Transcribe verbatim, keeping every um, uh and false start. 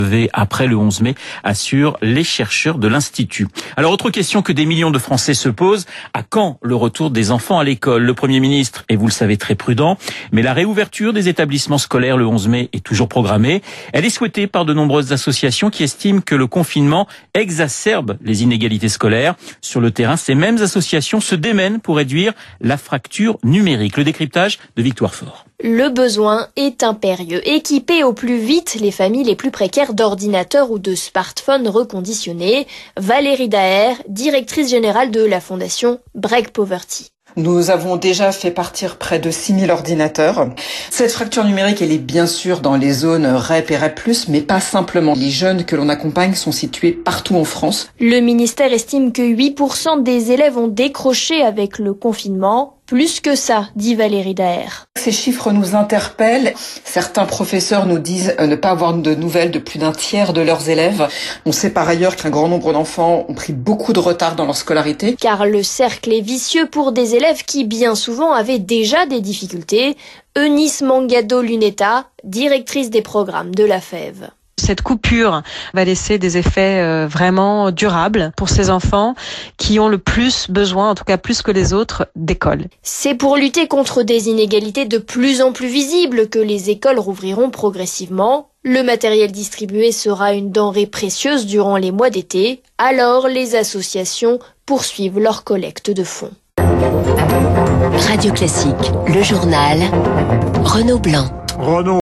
Après le onze mai, assurent les chercheurs de l'Institut. Alors, autre question que des millions de Français se posent, à quand le retour des enfants à l'école? Le Premier ministre est, vous le savez, très prudent, mais la réouverture des établissements scolaires le onze mai est toujours programmée. Elle est souhaitée par de nombreuses associations qui estiment que le confinement exacerbe les inégalités scolaires. Sur le terrain, ces mêmes associations se démènent pour réduire la fracture numérique. Le décryptage de Victoire Fort. Le besoin est impérieux. Équiper au plus vite les familles les plus précaires d'ordinateurs ou de smartphones reconditionnés. Valérie Daher, directrice générale de la fondation Break Poverty. Nous avons déjà fait partir près de six mille ordinateurs. Cette fracture numérique, elle est bien sûr dans les zones R E P et R E P plus, mais pas simplement. Les jeunes que l'on accompagne sont situés partout en France. Le ministère estime que huit pour cent des élèves ont décroché avec le confinement. Plus que ça, dit Valérie Daher. Ces chiffres nous interpellent. Certains professeurs nous disent ne pas avoir de nouvelles de plus d'un tiers de leurs élèves. On sait par ailleurs qu'un grand nombre d'enfants ont pris beaucoup de retard dans leur scolarité. Car le cercle est vicieux pour des élèves qui, bien souvent, avaient déjà des difficultés. Eunice Mangado-Luneta, directrice des programmes de la F E V. Cette coupure va laisser des effets vraiment durables pour ces enfants qui ont le plus besoin, en tout cas plus que les autres, d'école. C'est pour lutter contre des inégalités de plus en plus visibles que les écoles rouvriront progressivement. Le matériel distribué sera une denrée précieuse durant les mois d'été. Alors, les associations poursuivent leur collecte de fonds. Radio Classique, le journal, Renaud Blanc. Renaud.